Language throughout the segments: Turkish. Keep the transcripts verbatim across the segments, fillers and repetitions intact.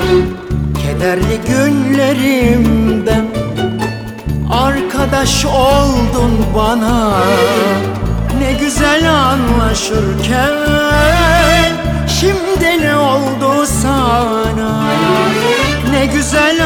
Kederli günlerimde arkadaş oldun bana. Ne güzel anlaşırken şimdi ne oldu sana? Ne güzel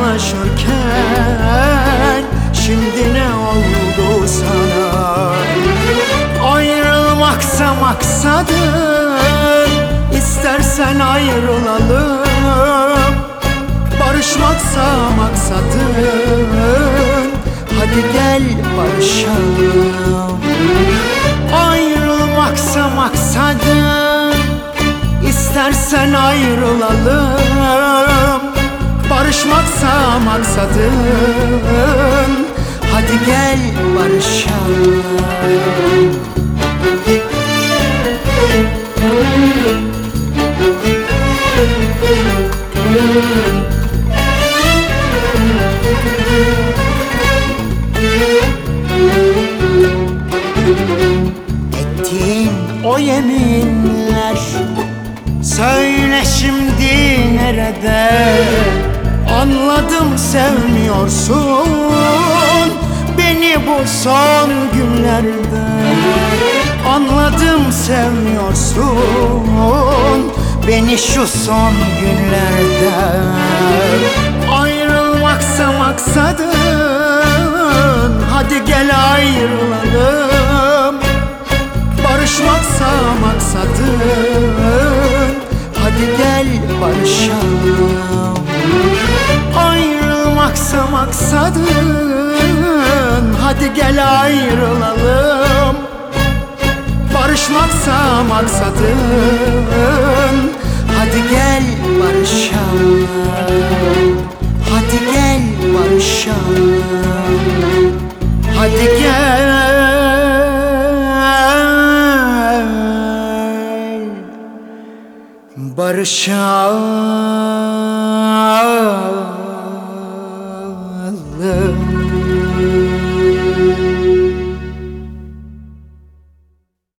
anlaşırken şimdi ne oldu sana? Ayrılmaksa maksadın, İstersen ayrılalım. Barışmaksa maksadın, hadi gel barışalım. Ayrılmaksa maksadın, İstersen ayrılalım. Barışmaksa maksadın, hadi gel barışalım. Ettiğin o yeminler, söyle şimdi nerede? Anladım sevmiyorsun beni bu son günlerde. Anladım sevmiyorsun beni şu son günlerde. Ayrılmaksa maksadın, hadi gel ayrılalım. Barışmaksa maksadın, hadi gel barışalım. Ayrılmaksa maksadın, hadi gel ayrılalım. Barışmaksa maksadın, hadi gel barışalım. Hadi gel barışalım. Hadi gel barışalım.